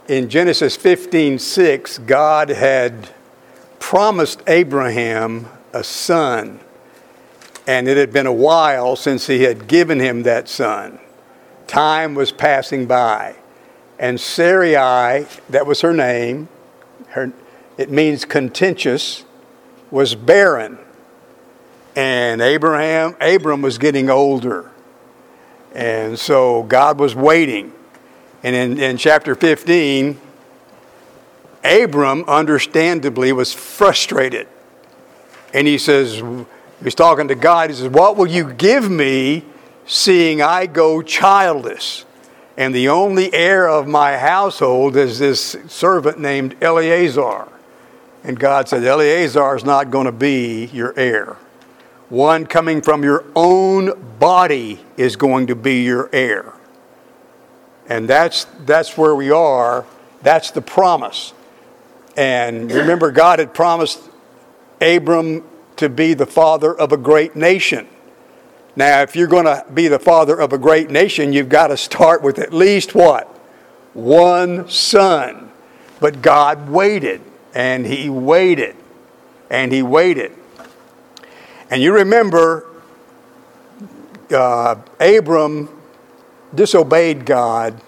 in Genesis 15:6, God had promised Abraham a son, and it had been a while since he had given him that son. Time was passing by, and Sarai, that was her name, it means contentious, was barren, and Abram was getting older, and so God was waiting. And in chapter 15, Abram understandably was frustrated. And he says, he's talking to God, he says, what will you give me seeing I go childless? And the only heir of my household is this servant named Eleazar. And God said, Eleazar is not going to be your heir. One coming from your own body is going to be your heir. And that's where we are. That's the promise. And remember, God had promised Abram to be the father of a great nation. Now, if you're going to be the father of a great nation, you've got to start with at least what? One son. But God waited, and he waited, and he waited. And you remember, Abram disobeyed God,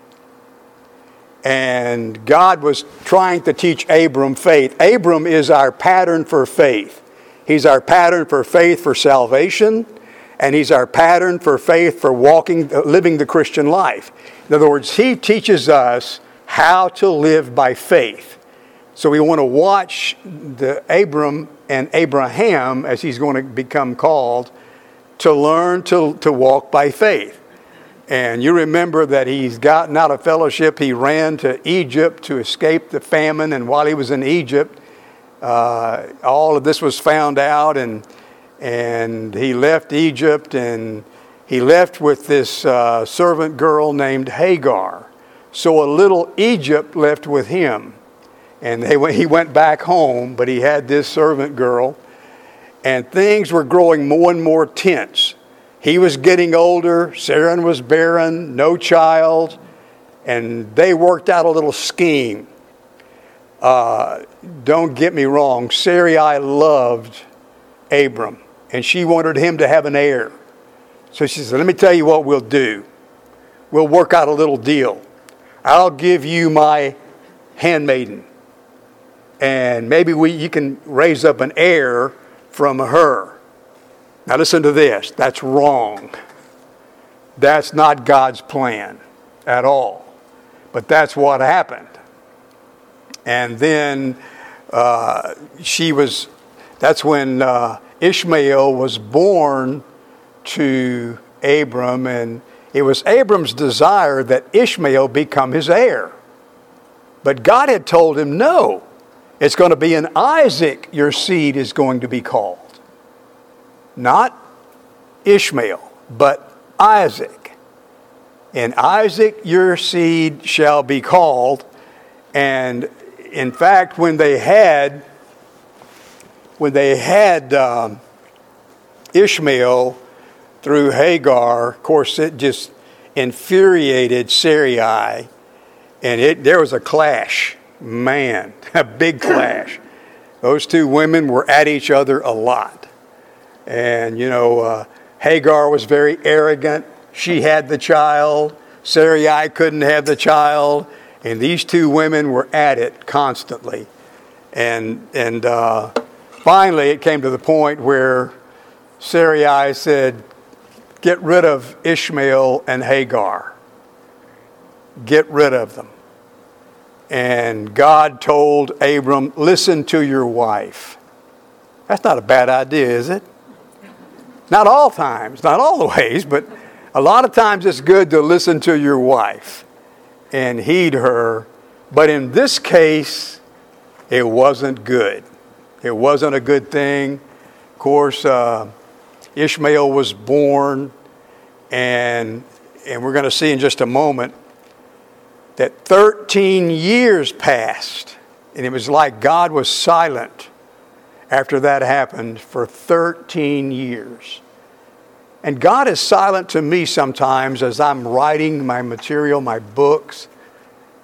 and God was trying to teach Abram faith. Abram is our pattern for faith. He's our pattern for faith for salvation, and he's our pattern for faith for living the Christian life. In other words, he teaches us how to live by faith. So we want to watch the Abram and Abraham, as he's going to become called, to learn to walk by faith. And you remember that he's gotten out of fellowship. He ran to Egypt to escape the famine. And while he was in Egypt, all of this was found out. And he left Egypt, and he left with this servant girl named Hagar. So a little Egypt left with him. And he went back home, but he had this servant girl. And things were growing more and more tense. He was getting older, Sarah was barren, no child, and they worked out a little scheme. Don't get me wrong, Sarai loved Abram, and she wanted him to have an heir. So she said, let me tell you what we'll do. We'll work out a little deal. I'll give you my handmaiden, and maybe you can raise up an heir from her. Now listen to this. That's wrong. That's not God's plan at all. But that's what happened. And then that's when Ishmael was born to Abram, and it was Abram's desire that Ishmael become his heir. But God had told him, no, it's going to be in Isaac your seed is going to be called. Not Ishmael, but Isaac. In Isaac your seed shall be called. And in fact, when they had Ishmael through Hagar, of course it just infuriated Sarai, and there was a clash. Man, a big clash. Those two women were at each other a lot. And, Hagar was very arrogant. She had the child. Sarai couldn't have the child. And these two women were at it constantly. And finally it came to the point where Sarai said, get rid of Ishmael and Hagar. Get rid of them. And God told Abram, listen to your wife. That's not a bad idea, is it? Not all times, not all the ways, but a lot of times it's good to listen to your wife and heed her. But in this case, it wasn't good. It wasn't a good thing. Of course, Ishmael was born, and we're going to see in just a moment that 13 years passed, and it was like God was silent after that happened for 13 years. And God is silent to me sometimes as I'm writing my material, my books.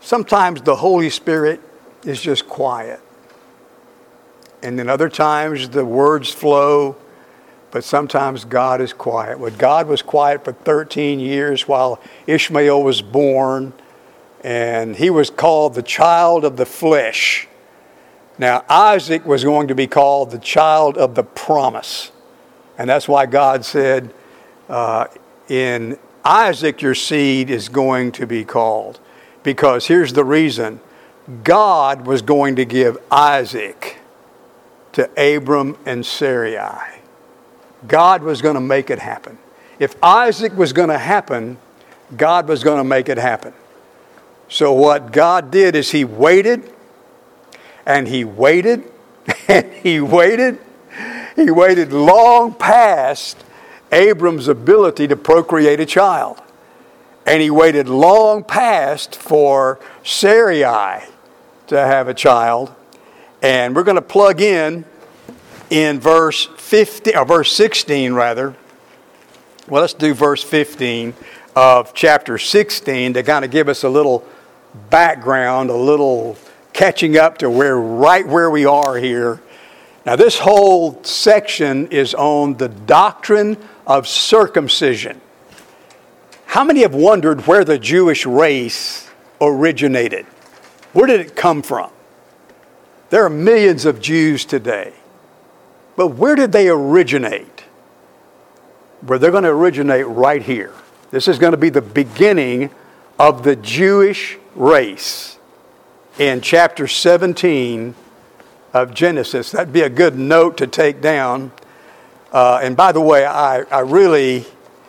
Sometimes the Holy Spirit is just quiet. And then other times the words flow, but sometimes God is quiet. Well, God was quiet for 13 years while Ishmael was born, and he was called the child of the flesh. Now, Isaac was going to be called the child of the promise. And that's why God said, in Isaac your seed is going to be called. Because here's the reason. God was going to give Isaac to Abram and Sarai. God was going to make it happen. If Isaac was going to happen, God was going to make it happen. So what God did is he waited, and he waited, and he waited. He waited long past Abram's ability to procreate a child. And he waited long past for Sarai to have a child. And we're going to plug in verse 16 rather. Well, let's do verse 15 of chapter 16 to kind of give us a little background, a little catching up to right where we are here. Now, this whole section is on the doctrine of circumcision. How many have wondered where the Jewish race originated? Where did it come from? There are millions of Jews today. But where did they originate? Well, they're going to originate right here. This is going to be the beginning of the Jewish race in chapter 17 of Genesis. That'd be a good note to take down. And by the way, I really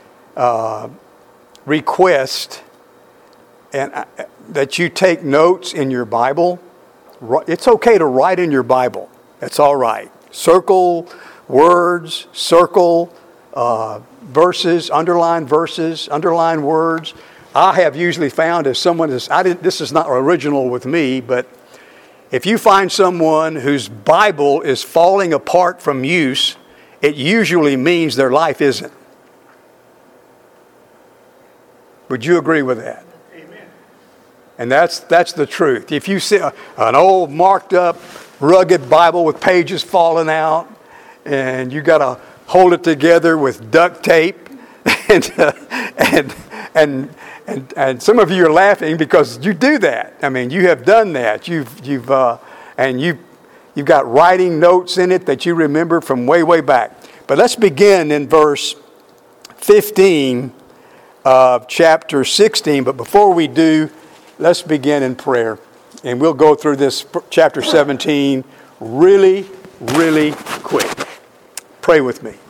request that you take notes in your Bible. It's okay to write in your Bible. That's all right. Circle words, circle verses, underline words. I have usually found if someone is, this is not original with me, but if you find someone whose Bible is falling apart from use, it usually means their life isn't. Would you agree with that? Amen. And that's the truth. If you see an old marked up, rugged Bible with pages falling out, and you got to hold it together with duct tape, and some of you are laughing because you do that. I mean, you have done that. You've got writing notes in it that you remember from way back. But let's begin in verse 15 of chapter 16. But before we do, let's begin in prayer. And we'll go through this chapter 17 really quick. Pray with me.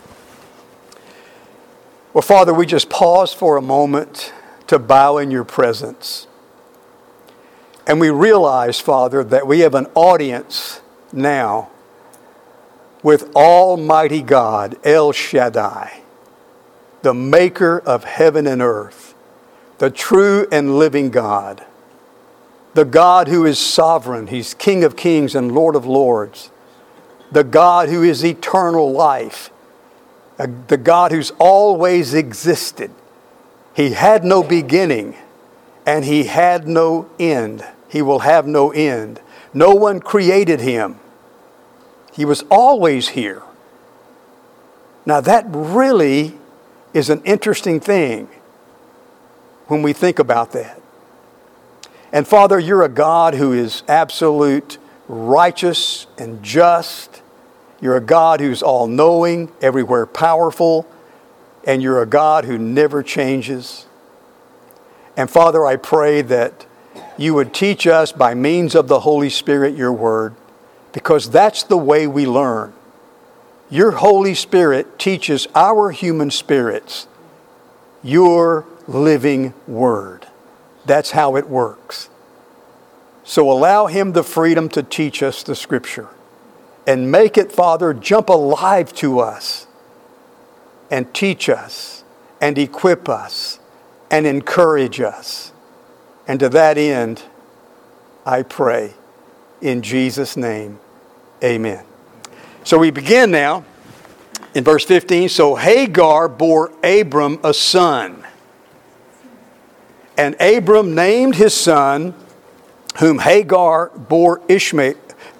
Well, Father, we just pause for a moment to bow in your presence. And we realize, Father, that we have an audience now with Almighty God, El Shaddai, the maker of heaven and earth, the true and living God, the God who is sovereign. He's King of kings and Lord of lords, the God who is eternal life, the God who's always existed. He had no beginning and he had no end. He will have no end. No one created him. He was always here. Now that really is an interesting thing when we think about that. And Father, you're a God who is absolute righteous and just. You're a God who's all-knowing, everywhere powerful, and you're a God who never changes. And Father, I pray that you would teach us by means of the Holy Spirit your word, because that's the way we learn. Your Holy Spirit teaches our human spirits your living word. That's how it works. So allow him the freedom to teach us the Scripture. And make it, Father, jump alive to us and teach us and equip us and encourage us. And to that end, I pray in Jesus' name, amen. So we begin now in verse 15. So Hagar bore Abram a son. And Abram named his son whom Hagar bore Ishmael.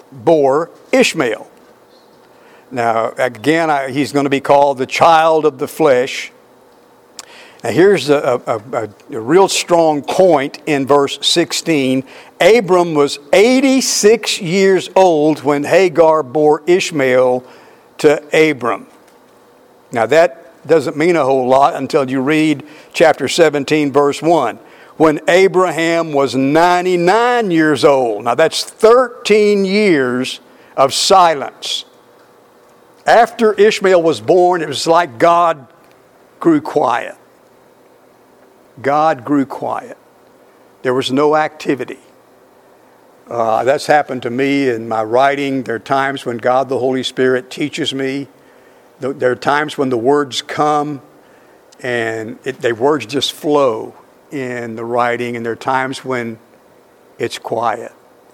Now, again, he's going to be called the child of the flesh. Now, here's a real strong point in verse 16. Abram was 86 years old when Hagar bore Ishmael to Abram. Now, that doesn't mean a whole lot until you read chapter 17, verse 1. When Abraham was 99 years old. Now, that's 13 years of silence. After Ishmael was born, it was like God grew quiet. God grew quiet. There was no activity. That's happened to me in my writing. There are times when God the Holy Spirit teaches me. There are times when the words come and the words just flow in the writing. And there are times when it's quiet.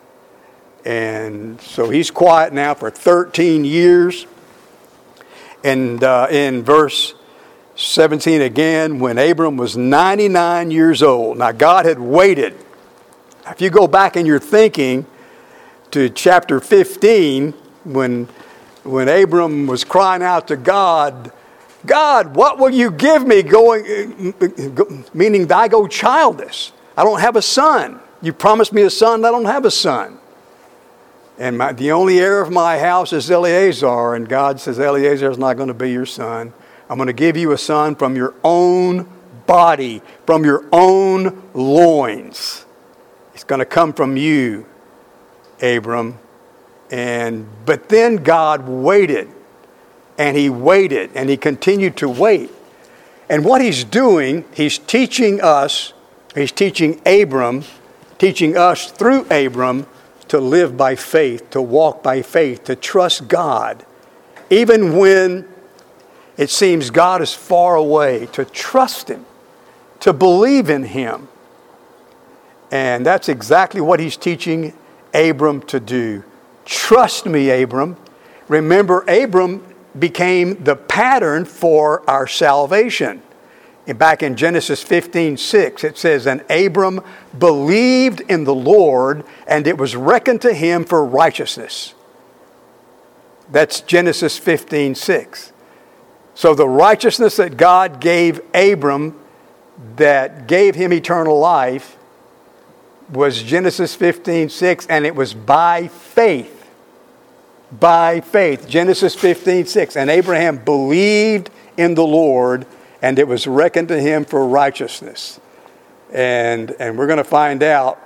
And so he's quiet now for 13 years. And in verse 17 again, when Abram was 99 years old. Now God had waited. If you go back in your thinking to chapter 15, when Abram was crying out to God, God, what will you give me meaning I go childless. I don't have a son. You promised me a son, I don't have a son. And the only heir of my house is Eleazar. And God says, Eleazar is not going to be your son. I'm going to give you a son from your own body, from your own loins. It's going to come from you, Abram. But then God waited, and he continued to wait. And what he's doing, he's teaching us, he's teaching Abram, teaching us through Abram to live by faith, to walk by faith, to trust God. Even when it seems God is far away, to trust Him, to believe in Him. And that's exactly what he's teaching Abram to do. Trust me, Abram. Remember, Abram became the pattern for our salvation. And back in Genesis 15:6, it says, and Abram believed in the Lord, and it was reckoned to him for righteousness. That's Genesis 15:6. So the righteousness that God gave Abram, that gave him eternal life, was Genesis 15:6, and it was by faith. By faith. Genesis 15:6. And Abraham believed in the Lord, and it was reckoned to him for righteousness. And we're going to find out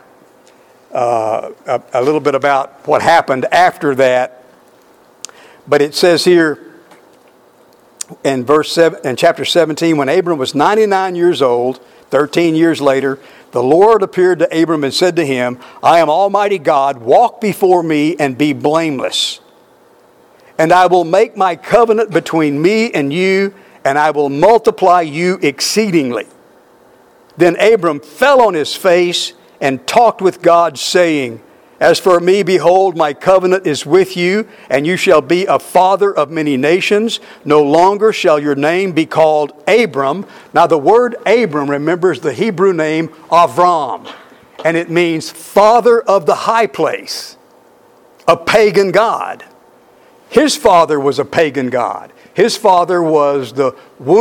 a little bit about what happened after that. But it says here in chapter 17, when Abram was 99 years old, 13 years later, the Lord appeared to Abram and said to him, I am Almighty God, walk before me and be blameless. And I will make my covenant between me and you, and I will multiply you exceedingly. Then Abram fell on his face and talked with God, saying, as for me, behold, my covenant is with you, and you shall be a father of many nations. No longer shall your name be called Abram. Now the word Abram, remember, is the Hebrew name Avram. And it means father of the high place, a pagan god. His father was a pagan god. His father was the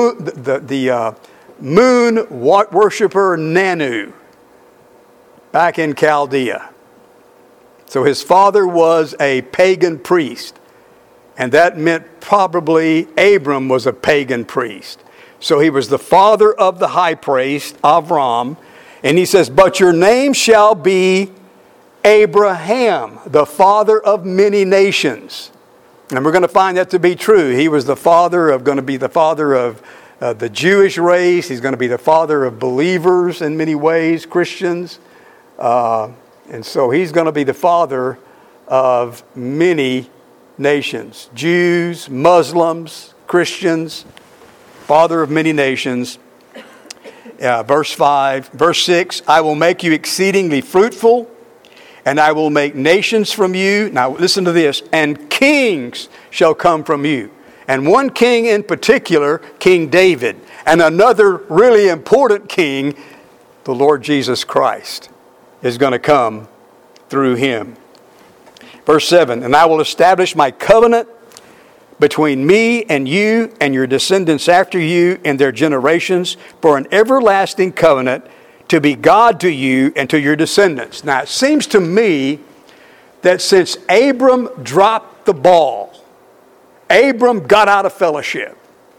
moon worshiper Nanu back in Chaldea. So his father was a pagan priest. And that meant probably Abram was a pagan priest. So he was the father of the high priest, Avram. And he says, but your name shall be Abraham, the father of many nations. And we're going to find that to be true. He was going to be the father of the Jewish race. He's going to be the father of believers in many ways, Christians. And so he's going to be the father of many nations. Jews, Muslims, Christians, father of many nations. Verse 6, I will make you exceedingly fruitful, and I will make nations from you. Now listen to this. And kings shall come from you. And one king in particular, King David. And another really important king, the Lord Jesus Christ, is going to come through him. Verse 7, and I will establish my covenant between me and you and your descendants after you and their generations for an everlasting covenant to be God to you and to your descendants. Now, it seems to me that since Abram dropped the ball, Abram got out of fellowship,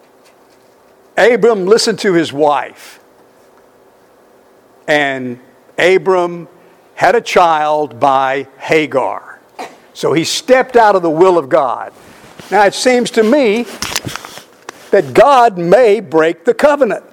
Abram listened to his wife, and Abram had a child by Hagar. So he stepped out of the will of God. Now, it seems to me that God may break the covenant.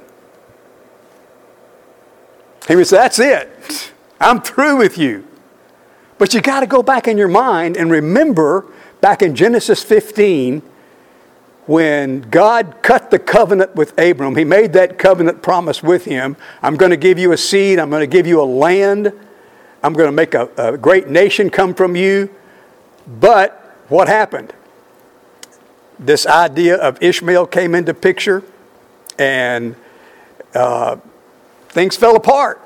He would say, that's it. I'm through with you. But you got to go back in your mind and remember back in Genesis 15, when God cut the covenant with Abram, he made that covenant promise with him. I'm going to give you a seed. I'm going to give you a land. I'm going to make a great nation come from you. But what happened? This idea of Ishmael came into picture, and things fell apart.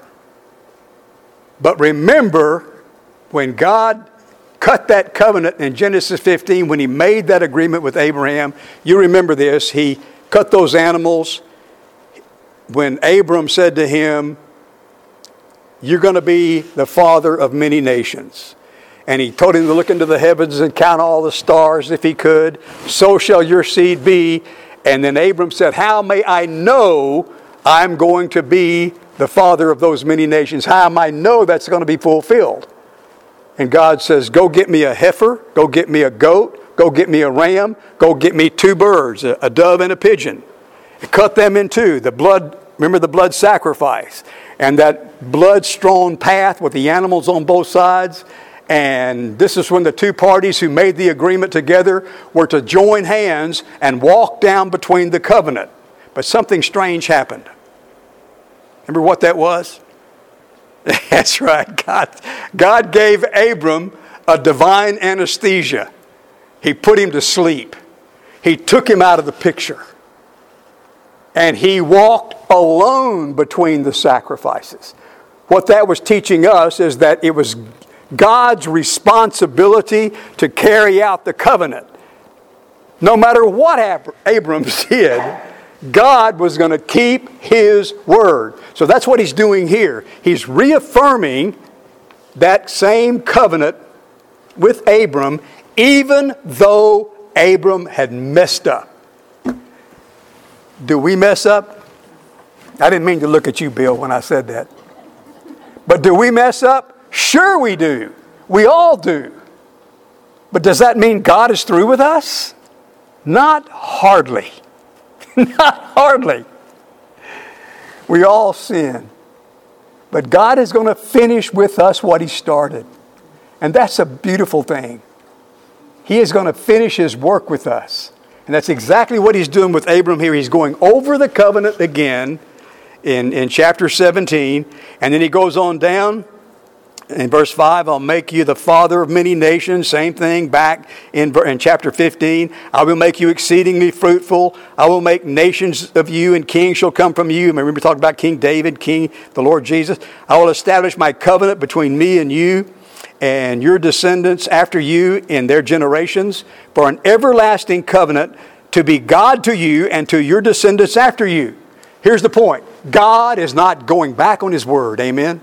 But remember, when God cut that covenant in Genesis 15, when he made that agreement with Abraham, you remember this, he cut those animals. When Abram said to him, you're going to be the father of many nations. And he told him to look into the heavens and count all the stars if he could. So shall your seed be. And then Abram said, how may I know I'm going to be the father of those many nations? How am I know that's going to be fulfilled? And God says, go get me a heifer, go get me a goat, go get me a ram, go get me 2 birds, a dove and a pigeon. And cut them in two. The blood, remember the blood sacrifice. And that blood-strewn path with the animals on both sides. And this is when the 2 parties who made the agreement together were to join hands and walk down between the covenant. But something strange happened. Remember what that was? That's right. God gave Abram a divine anesthesia. He put him to sleep. He took him out of the picture. And he walked alone between the sacrifices. What that was teaching us is that it was God's responsibility to carry out the covenant. No matter what Abram did, God was going to keep his word. So that's what he's doing here. He's reaffirming that same covenant with Abram, even though Abram had messed up. Do we mess up? I didn't mean to look at you, Bill, when I said that. But do we mess up? Sure we do. We all do. But does that mean God is through with us? Not hardly. Not hardly. We all sin. But God is going to finish with us what he started. And that's a beautiful thing. He is going to finish his work with us. And that's exactly what he's doing with Abram here. He's going over the covenant again in chapter 17. And then he goes on down in verse 5, I'll make you the father of many nations. Same thing back in chapter 15. I will make you exceedingly fruitful. I will make nations of you, and kings shall come from you. Remember we talked about King David, the Lord Jesus. I will establish my covenant between me and you and your descendants after you in their generations for an everlasting covenant to be God to you and to your descendants after you. Here's the point. God is not going back on his word. Amen?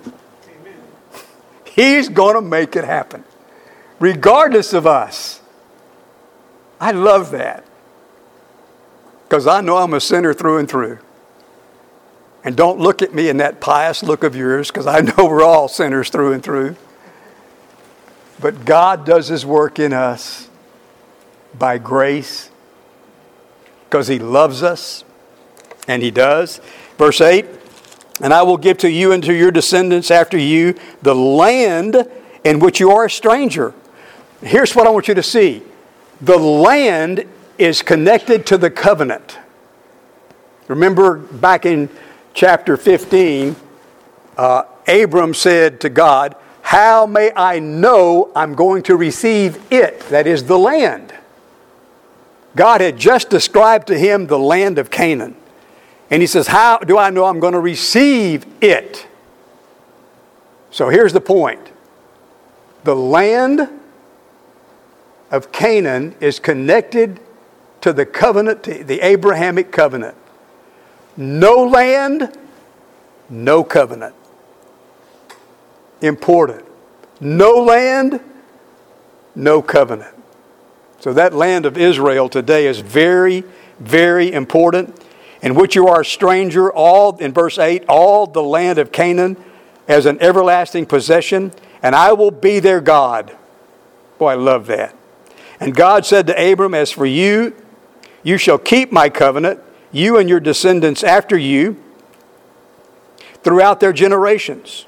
He's going to make it happen, regardless of us. I love that, because I know I'm a sinner through and through. And don't look at me in that pious look of yours, because I know we're all sinners through and through. But God does his work in us by grace, because he loves us, and he does. Verse 8. And I will give to you and to your descendants after you the land in which you are a stranger. Here's what I want you to see. The land is connected to the covenant. Remember back in chapter 15, Abram said to God, how may I know I'm going to receive it, that is the land? God had just described to him the land of Canaan. And he says, how do I know I'm going to receive it? So here's the point. The land of Canaan is connected to the covenant, to the Abrahamic covenant. No land, no covenant. Important. No land, no covenant. So that land of Israel today is very, very important, in which you are a stranger, all, in verse 8, all the land of Canaan as an everlasting possession, and I will be their God. Boy, I love that. And God said to Abram, as for you, you shall keep my covenant, you and your descendants after you, throughout their generations.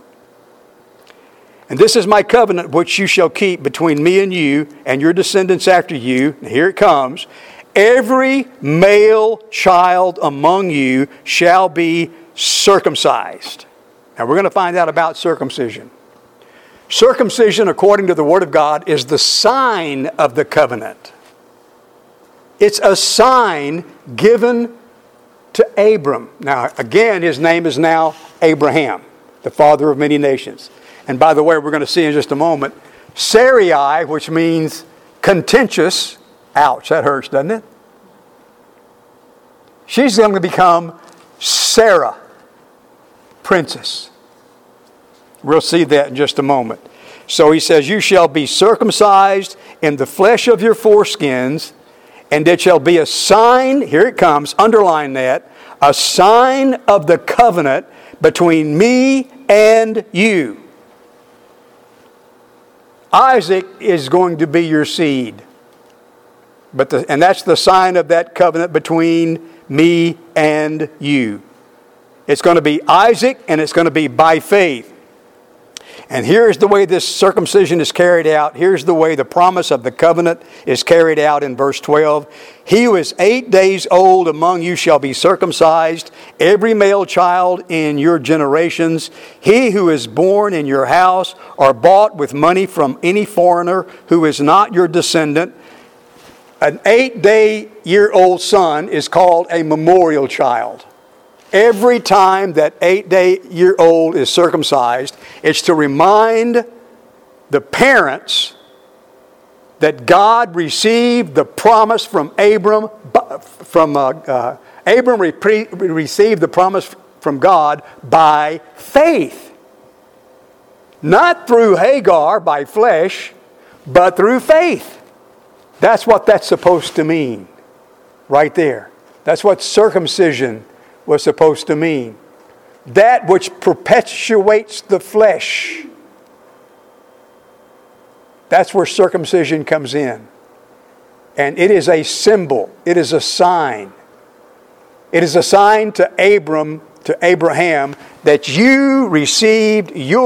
And this is my covenant which you shall keep between me and you and your descendants after you. And here it comes. Every male child among you shall be circumcised. Now we're going to find out about circumcision. Circumcision, according to the Word of God, is the sign of the covenant. It's a sign given to Abram. Now, again, his name is now Abraham, the father of many nations. And by the way, we're going to see in just a moment, Sarai, which means contentious. Ouch, that hurts, doesn't it? She's going to become Sarah, princess. We'll see that in just a moment. So he says, you shall be circumcised in the flesh of your foreskins, and it shall be a sign, here it comes, underline that, a sign of the covenant between me and you. Isaac is going to be your seed. And that's the sign of that covenant between me and you. It's going to be Isaac, and it's going to be by faith. And here's the way this circumcision is carried out. Here's the way the promise of the covenant is carried out in verse 12. He who is 8 days old among you shall be circumcised, every male child in your generations. He who is born in your house or bought with money from any foreigner who is not your descendant. An 8-day-year-old son is called a memorial child. Every time that 8-day-year-old is circumcised, it's to remind the parents that God received the promise from Abram. Abram received the promise from God by faith. Not through Hagar, by flesh, but through faith. That's what that's supposed to mean, right there. That's what circumcision was supposed to mean. That which perpetuates the flesh. That's where circumcision comes in. And it is a symbol. It is a sign. It is a sign to Abraham, that you received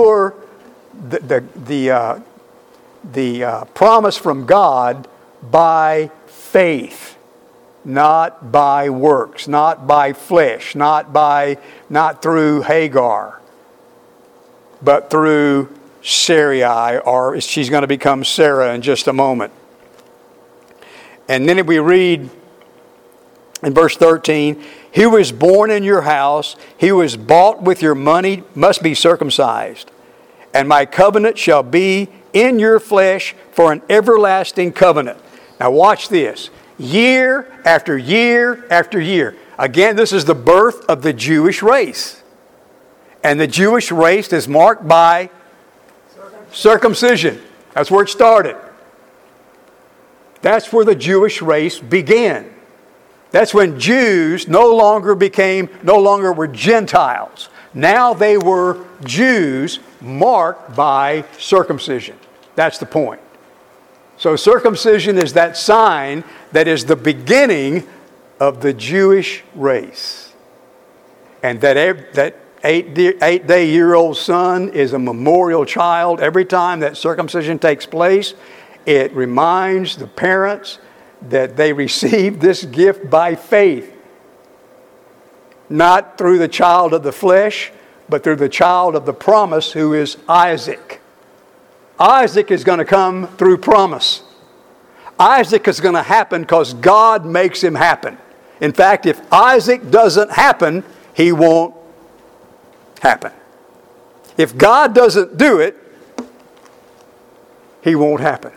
the promise from God by faith. Not by works, not by flesh, not through Hagar, but through Sarai, or she's going to become Sarah in just a moment. And then we read in verse 13, he who is born in your house, he who is bought with your money must be circumcised. And my covenant shall be in your flesh for an everlasting covenant. Now watch this. Year after year after year. Again, this is the birth of the Jewish race. And the Jewish race is marked by circumcision. That's where it started. That's where the Jewish race began. That's when Jews no longer were Gentiles. Now they were Jews marked by circumcision. That's the point. So circumcision is that sign that is the beginning of the Jewish race. And that 8-day-year-old son is a memorial child. Every time that circumcision takes place, it reminds the parents that they received this gift by faith. Not through the child of the flesh, but through the child of the promise, who is Isaac. Isaac is going to come through promise. Isaac is going to happen because God makes him happen. In fact, if Isaac doesn't happen, he won't happen. If God doesn't do it, he won't happen.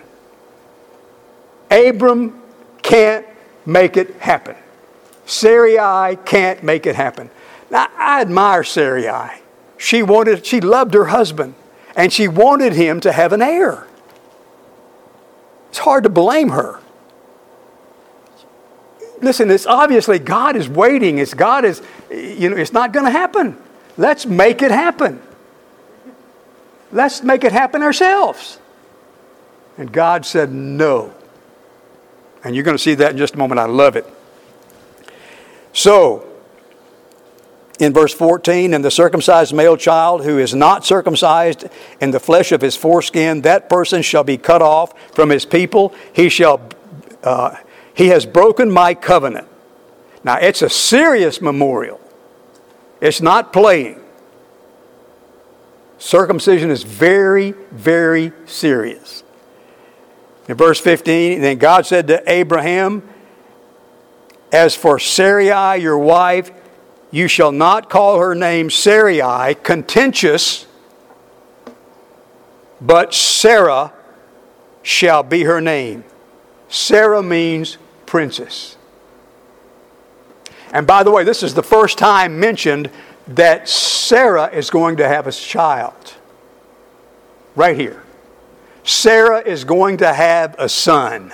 Abram can't make it happen. Sarai can't make it happen. Now, I admire Sarai. She loved her husband, and she wanted him to have an heir. It's hard to blame her. Listen, it's obviously God is waiting. It's not going to happen. Let's make it happen. Let's make it happen ourselves. And God said no. And you're going to see that in just a moment. I love it. So, in verse 14, and the circumcised male child who is not circumcised in the flesh of his foreskin, that person shall be cut off from his people. He has broken my covenant. Now, it's a serious memorial. It's not playing. Circumcision is very, very serious. In verse 15, then God said to Abraham, as for Sarai, your wife, you shall not call her name Sarai, contentious, but Sarah shall be her name. Sarah means princess. And by the way, this is the first time mentioned that Sarah is going to have a child. Right here. Sarah is going to have a son.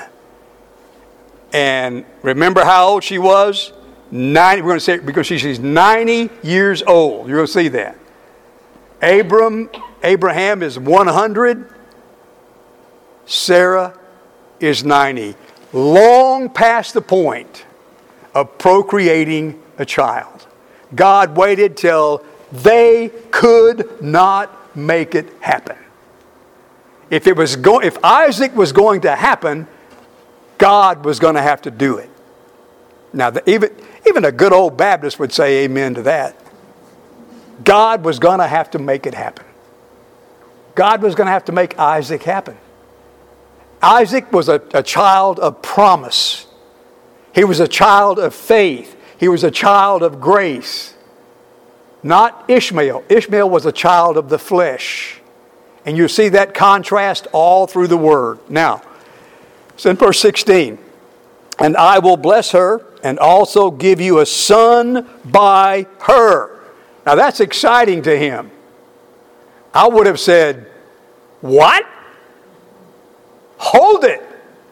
And remember how old she was? 90. We're going to say it because she's 90 years old. You're going to see that. Abraham is 100. Sarah is 90. Long past the point of procreating a child. God waited till they could not make it happen. If Isaac was going to happen, God was going to have to do it. Now, even a good old Baptist would say amen to that. God was going to have to make it happen. God was going to have to make Isaac happen. Isaac was a child of promise. He was a child of faith. He was a child of grace. Not Ishmael. Ishmael was a child of the flesh. And you see that contrast all through the Word. Now, it's in verse 16. And I will bless her and also give you a son by her. Now that's exciting to him. I would have said, what? Hold it.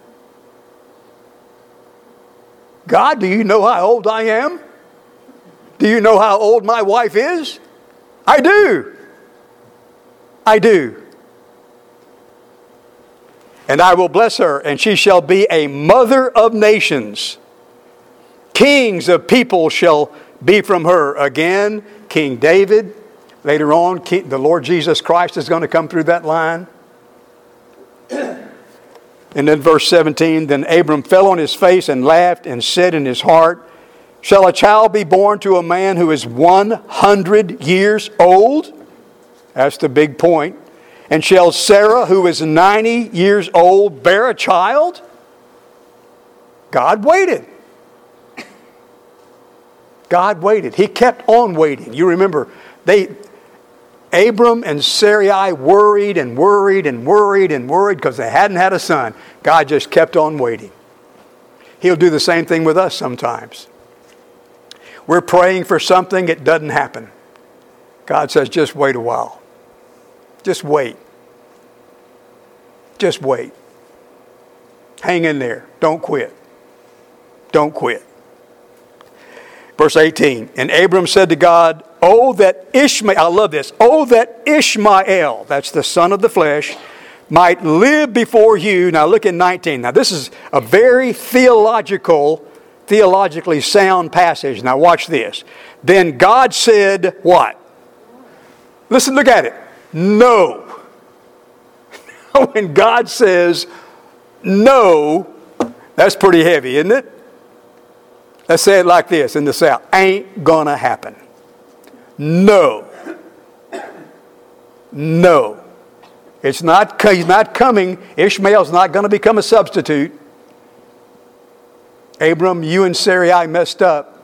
God, do you know how old I am? Do you know how old my wife is? I do. I do. And I will bless her, and she shall be a mother of nations. Kings of people shall be from her. Again, King David. Later on, the Lord Jesus Christ is going to come through that line. And then verse 17, then Abram fell on his face and laughed and said in his heart, shall a child be born to a man who is 100 years old? That's the big point. And shall Sarah, who is 90 years old, bear a child? God waited. God waited. He kept on waiting. You remember, Abram and Sarai worried and worried and worried and worried because they hadn't had a son. God just kept on waiting. He'll do the same thing with us sometimes. We're praying for something, it doesn't happen. God says, just wait a while. Just wait. Just wait. Hang in there. Don't quit. Don't quit. Verse 18, and Abram said to God, oh, that Ishmael, I love this, oh, that Ishmael, that's the son of the flesh, might live before you. Now look at 19. Now this is a very theologically sound passage. Now watch this. Then God said what? Listen, look at it. No. When God says no, that's pretty heavy, isn't it? Let's say it like this in the South. Ain't gonna happen. No. No. He's not coming. Ishmael's not going to become a substitute. Abram, you and Sarai messed up.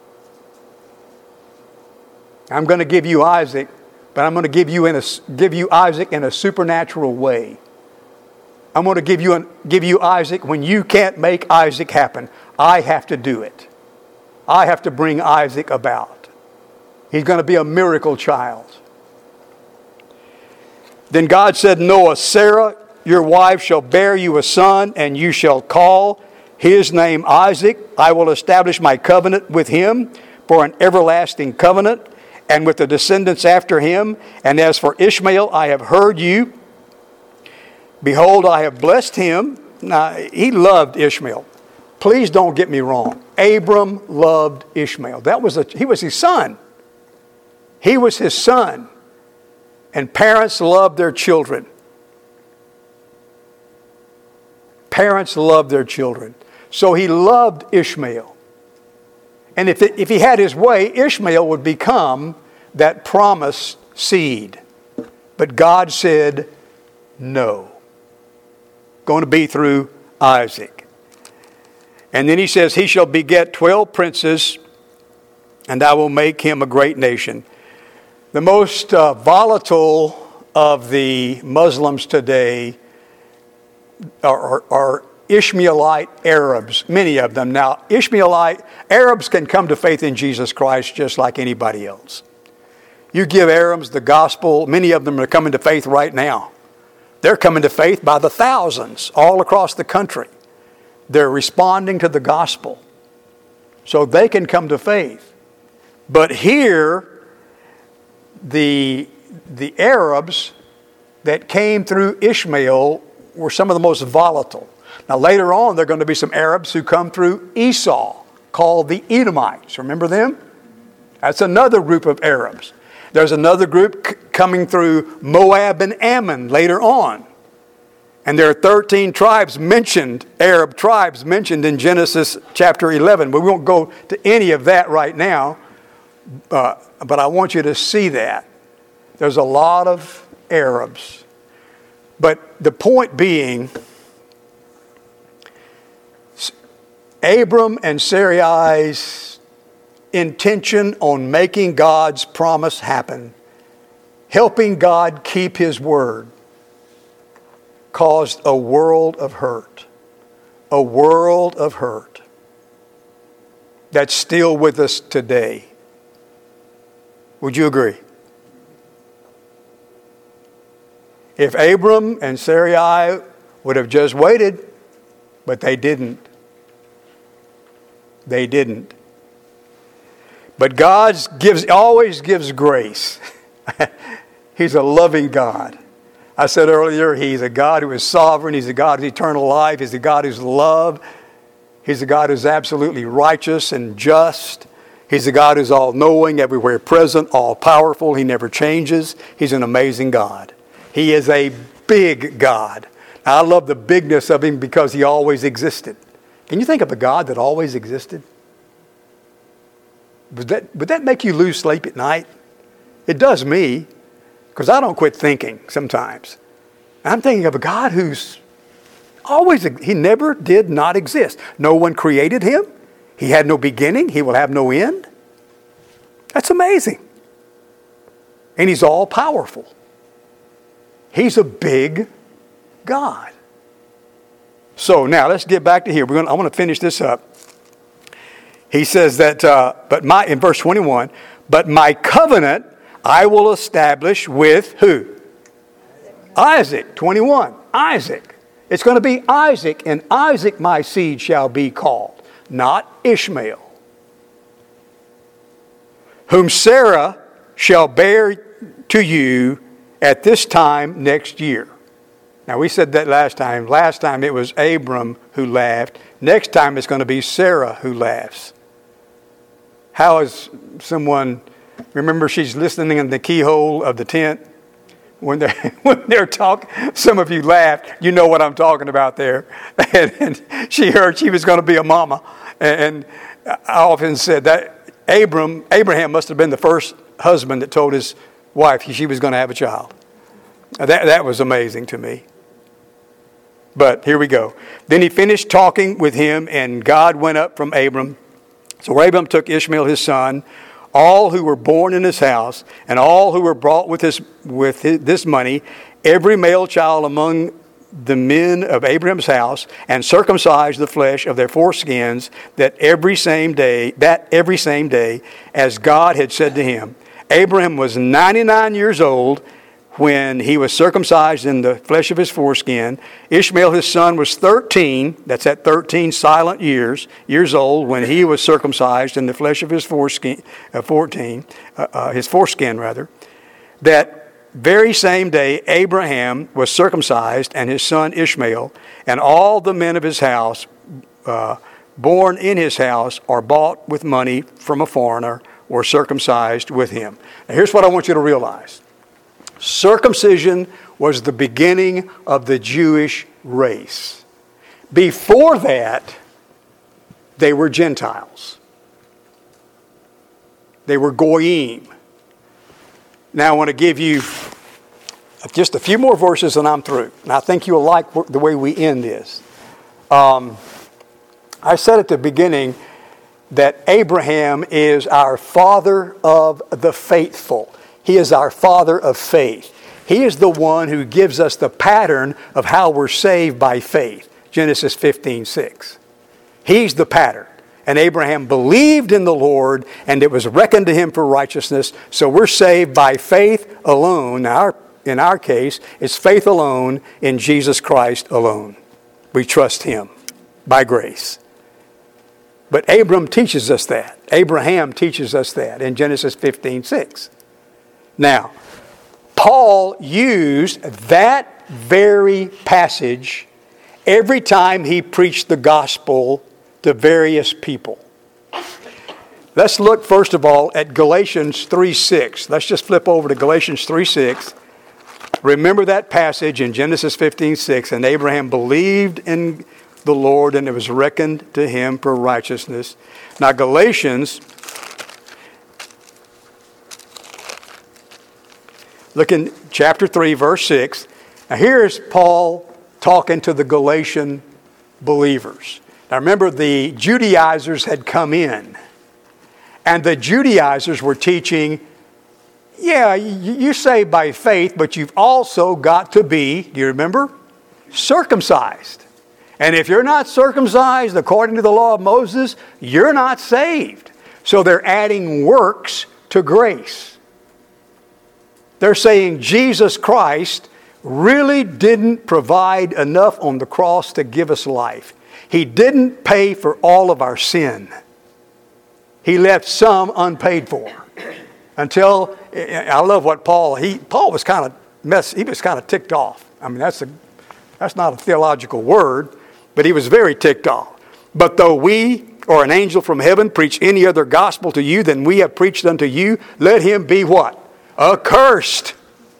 I'm going to give you Isaac, but I'm going to give you Isaac in a supernatural way. I'm going to give you Isaac when you can't make Isaac happen. I have to do it. I have to bring Isaac about. He's going to be a miracle child. Then God said, Noah, Sarah, your wife, shall bear you a son, and you shall call his name Isaac. I will establish my covenant with him for an everlasting covenant, and with the descendants after him. And as for Ishmael, I have heard you. Behold, I have blessed him. Now, he loved Ishmael. Please don't get me wrong. Abram loved Ishmael. He was his son. He was his son. And parents love their children. Parents love their children. So he loved Ishmael. And if he had his way, Ishmael would become that promised seed. But God said, no. Going to be through Isaac. And then he says, he shall beget 12 princes, and I will make him a great nation. The most volatile of the Muslims today are Ishmaelite Arabs, many of them. Now, Ishmaelite Arabs can come to faith in Jesus Christ just like anybody else. You give Arabs the gospel, many of them are coming to faith right now. They're coming to faith by the thousands all across the country. They're responding to the gospel. So they can come to faith. But here, the Arabs that came through Ishmael were some of the most volatile. Now later on, there are going to be some Arabs who come through Esau, called the Edomites. Remember them? That's another group of Arabs. There's another group coming through Moab and Ammon later on. And there are 13 tribes mentioned, Arab tribes mentioned in Genesis chapter 11. But we won't go to any of that right now. But I want you to see that. There's a lot of Arabs. But the point being, Abram and Sarai's intention on making God's promise happen, helping God keep his word, caused a world of hurt. A world of hurt that's still with us today. Would you agree? If Abram and Sarai would have just waited, but they didn't. They didn't. But God always gives grace. He's a loving God. I said earlier, he's a God who is sovereign. He's a God of eternal life. He's a God who's love. He's a God who's absolutely righteous and just. He's a God who's all-knowing, everywhere present, all-powerful. He never changes. He's an amazing God. He is a big God. Now, I love the bigness of him because he always existed. Can you think of a God that always existed? Would that make you lose sleep at night? It does me, because I don't quit thinking sometimes. I'm thinking of a God who's always, he never did not exist. No one created him. He had no beginning. He will have no end. That's amazing. And he's all powerful. He's a big God. So now let's get back to here. I want to finish this up. He says that, in verse 21, but my covenant I will establish with who? Isaac. 21. Isaac. It's going to be Isaac, and Isaac my seed shall be called, not Ishmael. Whom Sarah shall bear to you at this time next year. Now we said that last time. Last time it was Abram who laughed. Next time it's going to be Sarah who laughs. How is someone, remember she's listening in the keyhole of the tent? When they're talking, some of you laughed. You know what I'm talking about there. And she heard she was going to be a mama. And I often said that Abraham must have been the first husband that told his wife she was going to have a child. That was amazing to me. But here we go. Then he finished talking with him, and God went up from Abram. So Abram took Ishmael his son, all who were born in his house, and all who were brought with this money, every male child among the men of Abraham's house and circumcised the flesh of their foreskins that every same day, as God had said to him. Abraham was 99 years old when he was circumcised in the flesh of his foreskin. Ishmael, his son, was 13. That's at 13 silent years old when he was circumcised in the flesh of his foreskin, his foreskin rather. That very same day, Abraham was circumcised, and his son Ishmael, and all the men of his house, born in his house, or bought with money from a foreigner, were circumcised with him. Now, here's what I want you to realize. Circumcision was the beginning of the Jewish race. Before that, they were Gentiles. They were Goyim. Now, I want to give you just a few more verses and I'm through. And I think you'll like the way we end this. I said at the beginning that Abraham is our father of the faithful. He is our father of faith. He is the one who gives us the pattern of how we're saved by faith. Genesis 15:6. He's the pattern. And Abraham believed in the Lord, and it was reckoned to him for righteousness. So we're saved by faith alone. Now, in our case, it's faith alone in Jesus Christ alone. We trust him by grace. But Abraham teaches us that. Abraham teaches us that in Genesis 15:6. Now, Paul used that very passage every time he preached the gospel to various people. Let's look first of all at Galatians 3:6. Let's just flip over to Galatians 3:6. Remember that passage in Genesis 15:6, and Abraham believed in the Lord, and it was reckoned to him for righteousness. Now Galatians, look in chapter 3, verse 6. Now here's Paul talking to the Galatian believers. Now remember, the Judaizers had come in, and the Judaizers were teaching, yeah, you say by faith, but you've also got to be, do you remember? Circumcised. And if you're not circumcised according to the law of Moses, you're not saved. So they're adding works to grace. They're saying Jesus Christ really didn't provide enough on the cross to give us life. He didn't pay for all of our sin. He left some unpaid for. Until, I love what Paul was kind of ticked off. I mean, that's not a theological word, but he was very ticked off. But though we or an angel from heaven preach any other gospel to you than we have preached unto you, let him be what? Accursed.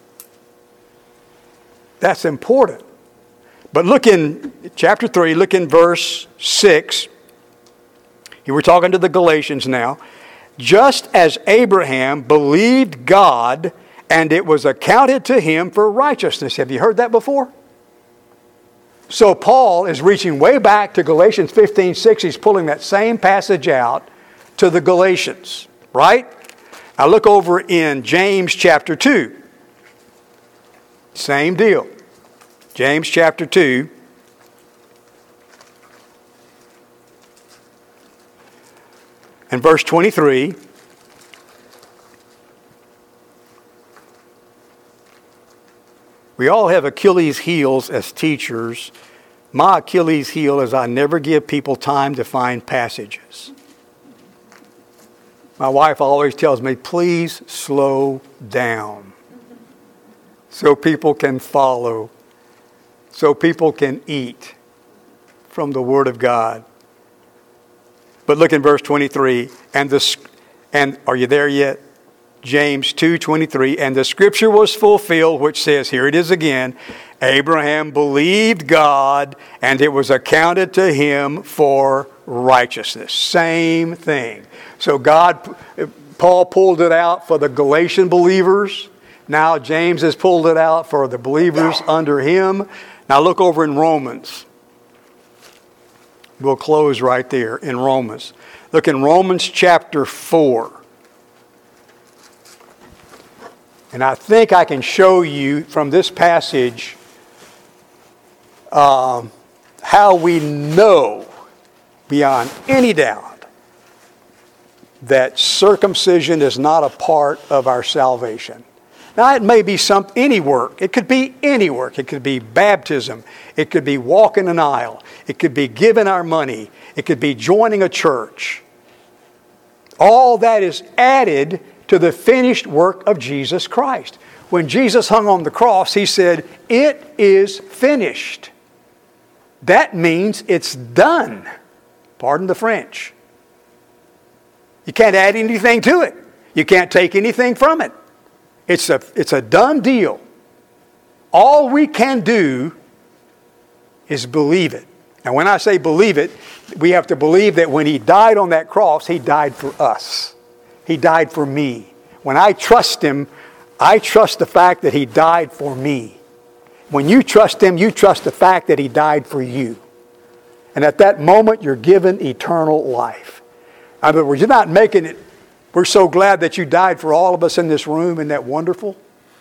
That's important. But look in chapter 3, look in verse 6. Here we're talking to the Galatians now. Just as Abraham believed God, and it was accounted to him for righteousness. Have you heard that before? So Paul is reaching way back to Galatians 15:6. He's pulling that same passage out to the Galatians, right? Now look over in James chapter 2. Same deal. James chapter 2. And verse 23. We all have Achilles' heels as teachers. My Achilles' heel is I never give people time to find passages. My wife always tells me, please slow down so people can follow, so people can eat from the Word of God. But look in verse 23, and are you there yet? James 2:23, and the scripture was fulfilled, which says, here it is again, Abraham believed God, and it was accounted to him for righteousness. Same thing. So Paul pulled it out for the Galatian believers. Now James has pulled it out for the believers under him. Now look over in Romans. We'll close right there in Romans. Look in Romans chapter 4. And I think I can show you from this passage how we know beyond any doubt that circumcision is not a part of our salvation. Now, it may be any work. It could be any work. It could be baptism. It could be walking an aisle. It could be giving our money. It could be joining a church. All that is added to the finished work of Jesus Christ. When Jesus hung on the cross, He said, "It is finished." That means it's done. Pardon the French. You can't add anything to it. You can't take anything from it. It's a done deal. All we can do is believe it. And when I say believe it, we have to believe that when He died on that cross, He died for us. He died for me. When I trust Him, I trust the fact that He died for me. When you trust Him, you trust the fact that He died for you. And at that moment, you're given eternal life. In other words, you're not making it, "We're so glad that you died for all of us in this room." Isn't that wonderful?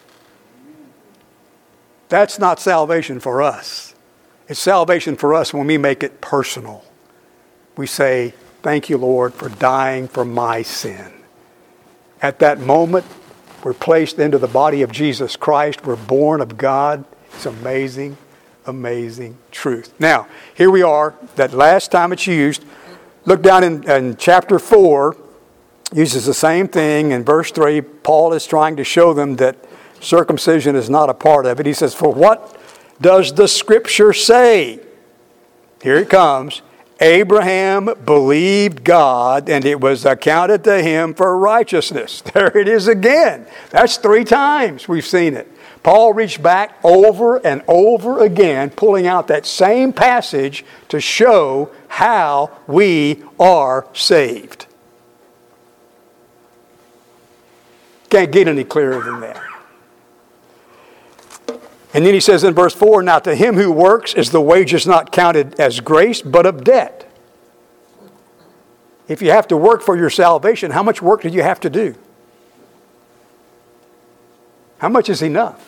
That's not salvation for us. It's salvation for us when we make it personal. We say, "Thank you, Lord, for dying for my sin." At that moment, we're placed into the body of Jesus Christ. We're born of God. It's amazing, amazing truth. Now, here we are, that last time it's used. Look down in chapter 4, uses the same thing. In verse 3, Paul is trying to show them that circumcision is not a part of it. He says, "For what does the Scripture say?" Here it comes. "Abraham believed God, and it was accounted to him for righteousness." There it is again. That's 3 times we've seen it. Paul reached back over and over again, pulling out that same passage to show how we are saved. Can't get any clearer than that. And then he says in verse 4, "Now to him who works is the wages not counted as grace, but of debt." If you have to work for your salvation, how much work do you have to do? How much is enough?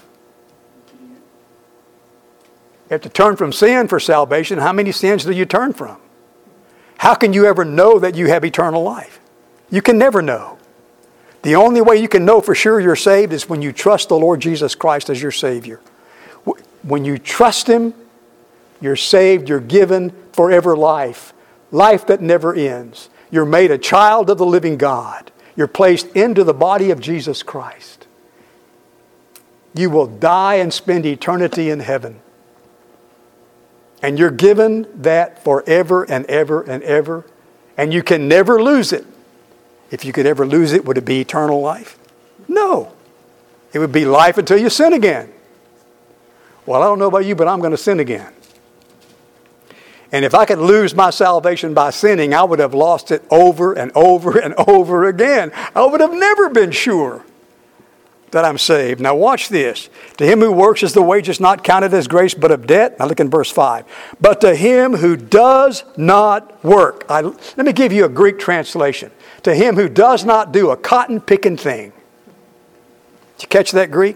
You have to turn from sin for salvation. How many sins do you turn from? How can you ever know that you have eternal life? You can never know. The only way you can know for sure you're saved is when you trust the Lord Jesus Christ as your Savior. When you trust Him, you're saved, you're given forever life. Life that never ends. You're made a child of the living God. You're placed into the body of Jesus Christ. You will die and spend eternity in heaven. And you're given that forever and ever and ever. And you can never lose it. If you could ever lose it, would it be eternal life? No. It would be life until you sin again. Well, I don't know about you, but I'm going to sin again. And if I could lose my salvation by sinning, I would have lost it over and over and over again. I would have never been sure that I'm saved. Now watch this. "To him who works is the wages not counted as grace, but of debt." Now look in verse 5. "But to him who does not work." Let me give you a Greek translation. "To him who does not do a cotton-picking thing." Did you catch that Greek?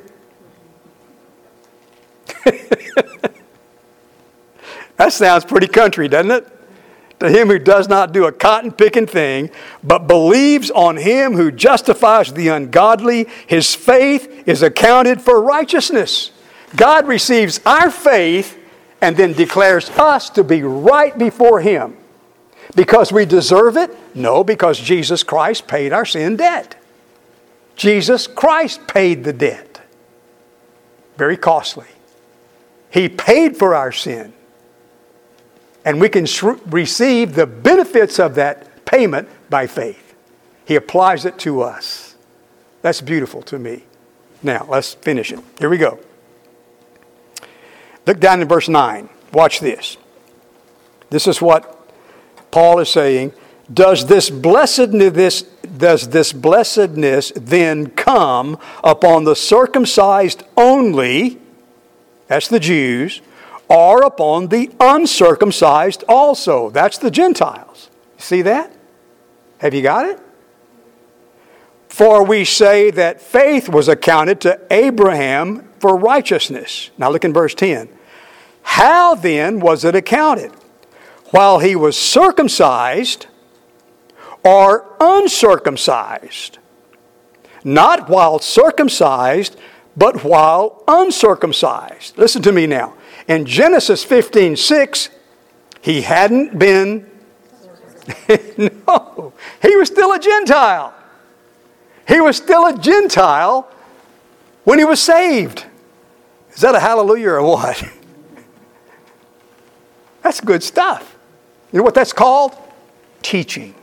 That sounds pretty country, doesn't it? "To him who does not do a cotton-picking thing, but believes on him who justifies the ungodly, his faith is accounted for righteousness." God receives our faith and then declares us to be right before Him. Because we deserve it? No, because Jesus Christ paid our sin debt. Jesus Christ paid the debt. Very costly. He paid for our sin. And we can receive the benefits of that payment by faith. He applies it to us. That's beautiful to me. Now, let's finish it. Here we go. Look down in verse 9. Watch this. This is what Paul is saying. Does this blessedness then come upon the circumcised only, that's the Jews, or upon the uncircumcised also? That's the Gentiles. See that? Have you got it? "For we say that faith was accounted to Abraham for righteousness." Now look in verse 10. How then was it accounted? While he was circumcised or uncircumcised? Not while circumcised, but while uncircumcised. Listen to me now. In Genesis 15:6, he hadn't been, no, he was still a Gentile. He was still a Gentile when he was saved. Is that a hallelujah or what? That's good stuff. You know what that's called? Teaching.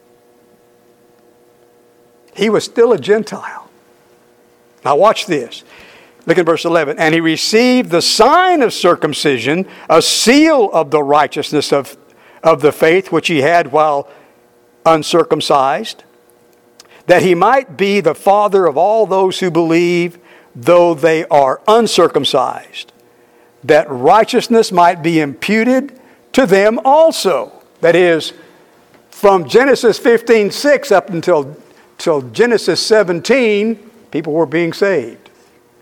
He was still a Gentile. Now watch this. Look at verse 11. And he received the sign of circumcision, a seal of the righteousness of the faith which he had while uncircumcised, that he might be the father of all those who believe, though they are uncircumcised, that righteousness might be imputed to them also. That is, from Genesis 15:6 up until Genesis 17, people were being saved.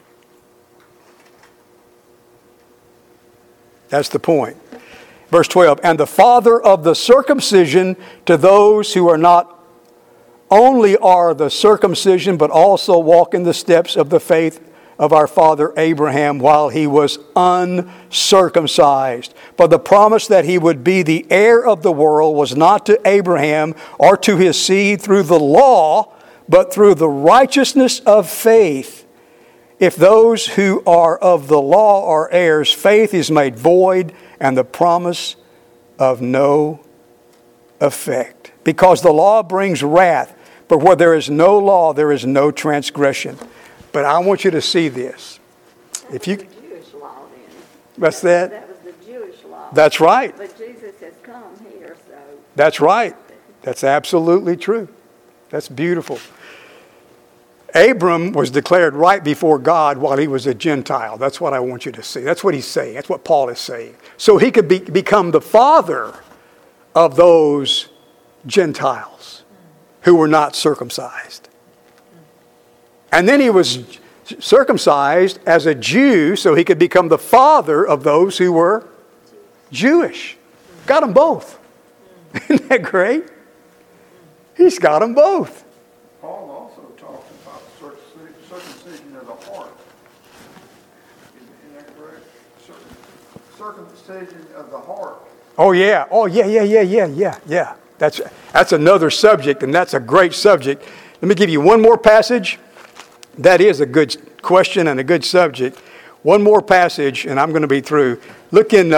That's the point. Verse 12, and the father of the circumcision to those who are not only are the circumcision, but also walk in the steps of the faith of our father Abraham while he was uncircumcised. For the promise that he would be the heir of the world was not to Abraham or to his seed through the law, but through the righteousness of faith. If those who are of the law are heirs, faith is made void and the promise of no effect. Because the law brings wrath, but where there is no law, there is no transgression. But I want you to see this. If you, the Jewish law then. What's that? That was the Jewish law. That's right. But Jesus has come here, so. That's right. That's absolutely true. That's beautiful. Abram was declared right before God while he was a Gentile. That's what I want you to see. That's what he's saying. That's what Paul is saying. So he could become the father of those Gentiles who were not circumcised. And then he was circumcised as a Jew so he could become the father of those who were Jewish. Got them both. Isn't that great? He's got them both. Paul also talks about circumcision of the heart. Isn't that correct? Circumcision of the heart. Oh yeah. Yeah. That's another subject, and that's a great subject. Let me give you one more passage. That is a good question and a good subject. One more passage, and I'm going to be through. Look in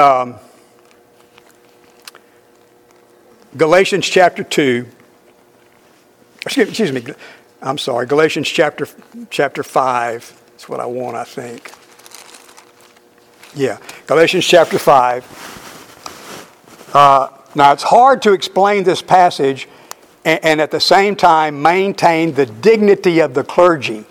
Galatians chapter 2. Excuse me. I'm sorry. Galatians chapter 5. That's what I want, I think. Yeah. Galatians chapter 5. Now, it's hard to explain this passage and at the same time maintain the dignity of the clergy.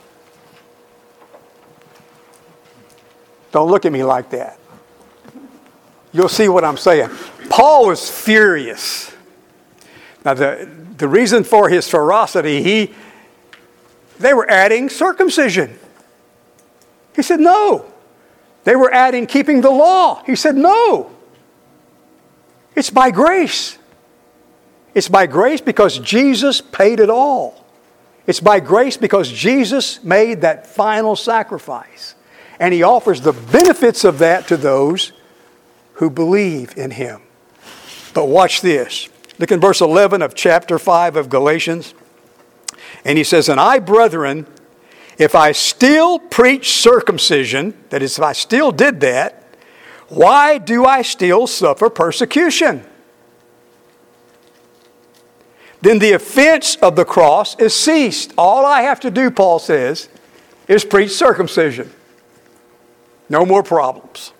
Don't look at me like that. You'll see what I'm saying. Paul was furious. Now, the reason for his ferocity, they were adding circumcision. He said, no. They were adding keeping the law. He said, no. It's by grace. It's by grace because Jesus paid it all. It's by grace because Jesus made that final sacrifice. And he offers the benefits of that to those who believe in him. But watch this. Look in verse 11 of chapter 5 of Galatians. And he says, and I, brethren, if I still preach circumcision, that is, if I still did that, why do I still suffer persecution? Then the offense of the cross is ceased. All I have to do, Paul says, is preach circumcision. No more problems.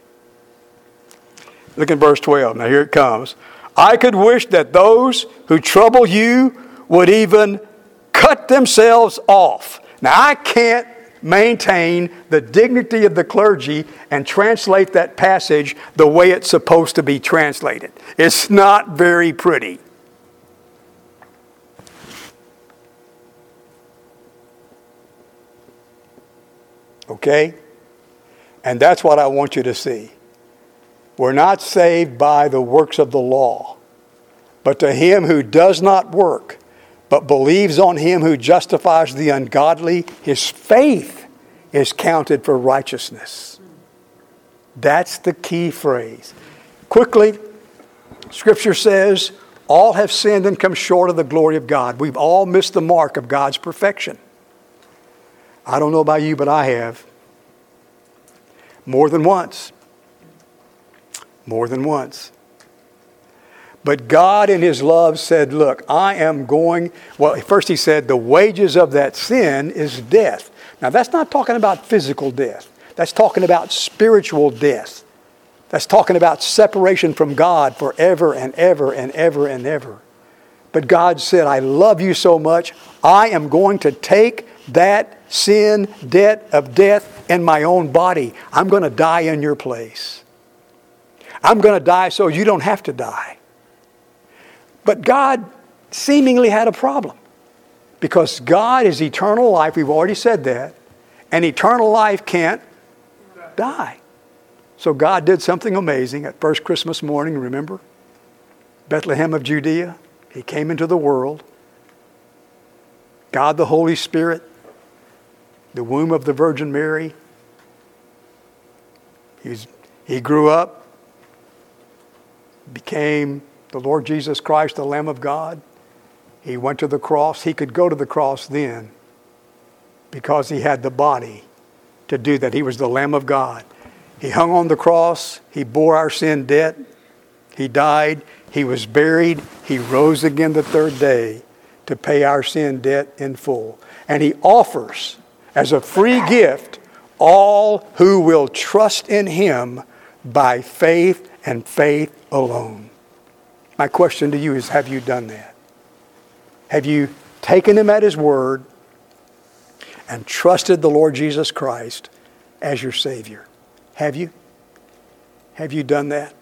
Look in verse 12. Now here it comes. I could wish that those who trouble you would even cut themselves off. Now I can't maintain the dignity of the clergy and translate that passage the way it's supposed to be translated. It's not very pretty. Okay? And that's what I want you to see. We're not saved by the works of the law. But to him who does not work, but believes on him who justifies the ungodly, his faith is counted for righteousness. That's the key phrase. Quickly, Scripture says, all have sinned and come short of the glory of God. We've all missed the mark of God's perfection. I don't know about you, but I have. More than once. More than once. But God in his love said, look, I am going, well, first he said, the wages of that sin is death. Now that's not talking about physical death. That's talking about spiritual death. That's talking about separation from God forever and ever and ever and ever. But God said, I love you so much, I am going to take that sin, debt of death in my own body. I'm going to die in your place. I'm going to die so you don't have to die. But God seemingly had a problem. Because God is eternal life, we've already said that. And eternal life can't die. So God did something amazing at first Christmas morning, remember? Bethlehem of Judea. He came into the world. God the Holy Spirit, the womb of the Virgin Mary. He grew up, became the Lord Jesus Christ, the Lamb of God. He went to the cross. He could go to the cross then because he had the body to do that. He was the Lamb of God. He hung on the cross. He bore our sin debt. He died. He was buried. He rose again the third day to pay our sin debt in full. And he offers as a free gift all who will trust in him by faith and faith alone. My question to you is, have you done that? Have you taken him at his word and trusted the Lord Jesus Christ as your Savior? Have you? Have you done that?